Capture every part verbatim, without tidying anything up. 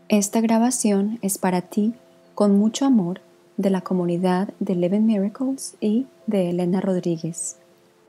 Esta grabación es para ti, con mucho amor, de la comunidad de Eleven Miracles y de Elena Rodríguez.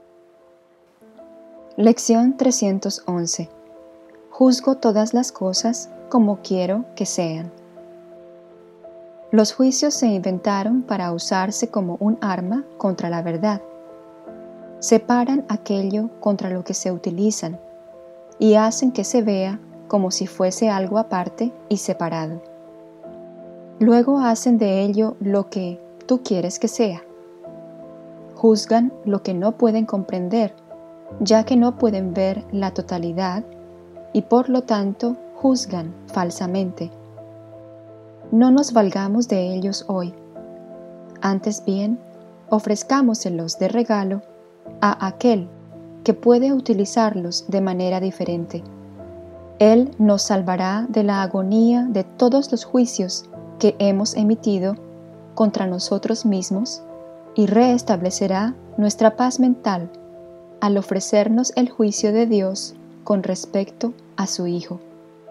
Lección trescientos once. Juzgo todas las cosas como quiero que sean. Los juicios se inventaron para usarse como un arma contra la verdad. Separan aquello contra lo que se utilizan y hacen que se vea como si fuese algo aparte y separado. Luego hacen de ello lo que tú quieres que sea. Juzgan lo que no pueden comprender, ya que no pueden ver la totalidad y por lo tanto juzgan falsamente. No nos valgamos de ellos hoy. Antes bien, ofrezcámoselos de regalo a aquel que puede utilizarlos de manera diferente. Él nos salvará de la agonía de todos los juicios que hemos emitido contra nosotros mismos y reestablecerá nuestra paz mental al ofrecernos el juicio de Dios con respecto a su Hijo.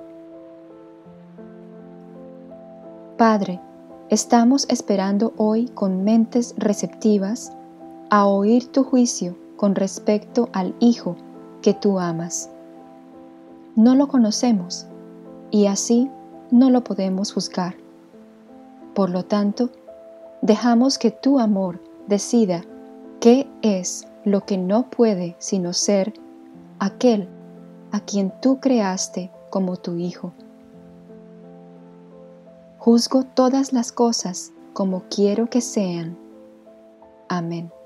Padre, estamos esperando hoy con mentes receptivas a oír tu juicio con respecto al Hijo que tú amas. No lo conocemos y así no lo podemos juzgar. Por lo tanto, dejamos que tu amor decida qué es lo que no puede sino ser aquel a quien tú creaste como tu Hijo. Juzgo todas las cosas como quiero que sean. Amén.